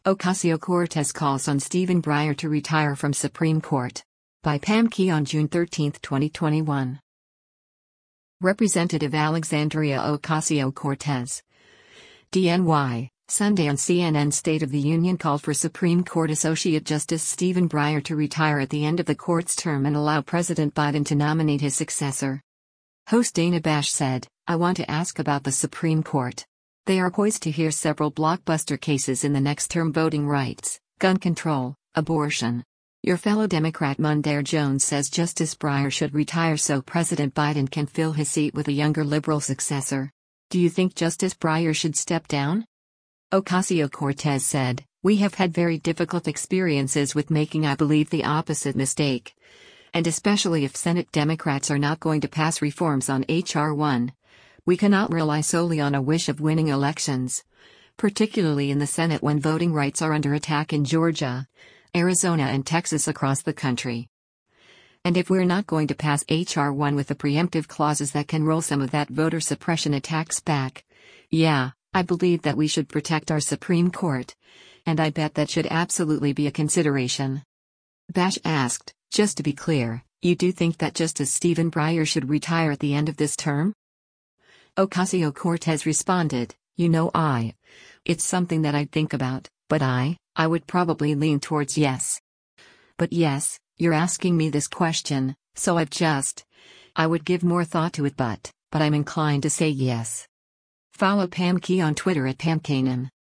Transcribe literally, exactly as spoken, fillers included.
Ocasio-Cortez calls on Stephen Breyer to retire from Supreme Court. By Pam Key on June thirteenth, twenty twenty-one. Representative Alexandria Ocasio-Cortez, D N Y, Sunday on C N N State of the Union called for Supreme Court Associate Justice Stephen Breyer to retire at the end of the court's term and allow President Biden to nominate his successor. Host Dana Bash said, "I want to ask about the Supreme Court. They are poised to hear several blockbuster cases in the next term: voting rights, gun control, abortion. Your fellow Democrat Mondaire Jones says Justice Breyer should retire so President Biden can fill his seat with a younger liberal successor. Do you think Justice Breyer should step down?" Ocasio-Cortez said, "We have had very difficult experiences with making, I believe, the opposite mistake. And especially if Senate Democrats are not going to pass reforms on H R one. We cannot rely solely on a wish of winning elections, particularly in the Senate when voting rights are under attack in Georgia, Arizona and Texas across the country. And if we're not going to pass H R one with the preemptive clauses that can roll some of that voter suppression attacks back, yeah, I believe that we should protect our Supreme Court. And I bet that should absolutely be a consideration." Bash asked, "Just to be clear, you do think that Justice Stephen Breyer should retire at the end of this term?" Ocasio-Cortez responded, "You know I. It's something that I'd think about, but I, I would probably lean towards yes. But yes, you're asking me this question, so I've just. I would give more thought to it but, but I'm inclined to say yes." Follow Pam Key on Twitter at Pam Kanan.